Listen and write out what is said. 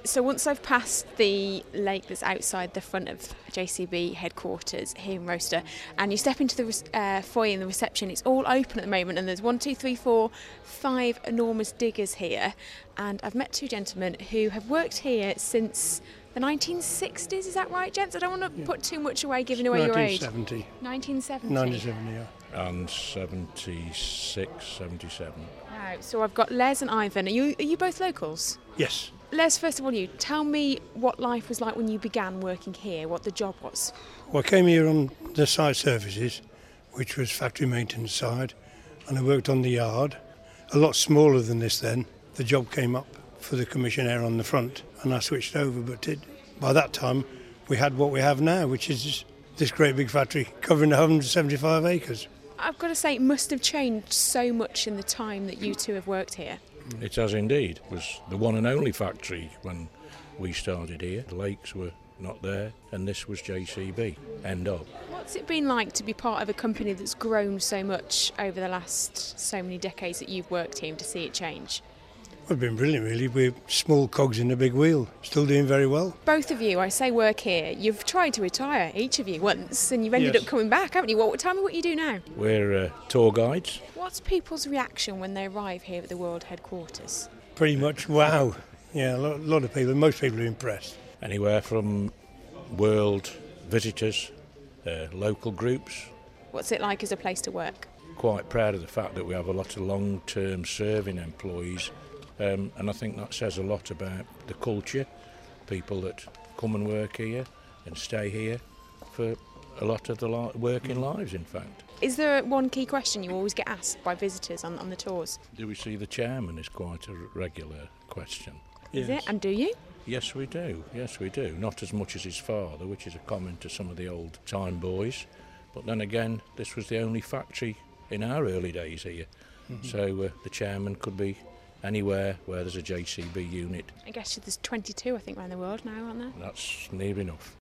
So once I've passed the lake that's outside the front of JCB headquarters here in Rochester, and you step into the foyer in the reception, it's all open at the moment, and there's 5 enormous diggers here. And I've met two gentlemen who have worked here since the 1960s. Is that right, gents? I don't want to put too much away, giving away your age. 1970. 1970, yeah. And 76, 77. Wow. So I've got Les and Ivan. Are you both locals? Yes. Les, first of all, you tell me what life was like when you began working here, what the job was. Well, I came here on the site services, which was factory maintenance side, and I worked on the yard. A lot smaller than this then. The job came up for the commissionaire on the front, and I switched over, but by that time we had what we have now, which is this great big factory covering 175 acres. I've got to say, it must have changed so much in the time that you two have worked here. It has indeed. It was the one and only factory when we started here. The lakes were not there, and this was JCB. End of. What's it been like to be part of a company that's grown so much over the last so many decades that you've worked here, and to see it change? Well, it's been brilliant, really. We're small cogs in a big wheel, still doing very well. Both of you, I say work here, you've tried to retire, each of you, once, and you've ended up coming back, haven't you? Tell me what you do now. We're tour guides. What's people's reaction when they arrive here at the World Headquarters? Pretty much, wow. Yeah, a lot of people, most people are impressed. Anywhere from world visitors, local groups. What's it like as a place to work? Quite proud of the fact that we have a lot of long-term serving employees, and I think that says a lot about the culture, people that come and work here and stay here for a lot of the working lives, in fact. Is there one key question you always get asked by visitors on the tours? Do we see the chairman is quite a regular question. Is it? And do you? Yes, we do. Yes, we do. Not as much as his father, which is a comment to some of the old time boys. But then again, this was the only factory in our early days here. Mm-hmm. So the chairman could be anywhere where there's a JCB unit. I guess there's 22, I think, around the world now, aren't there? That's near enough.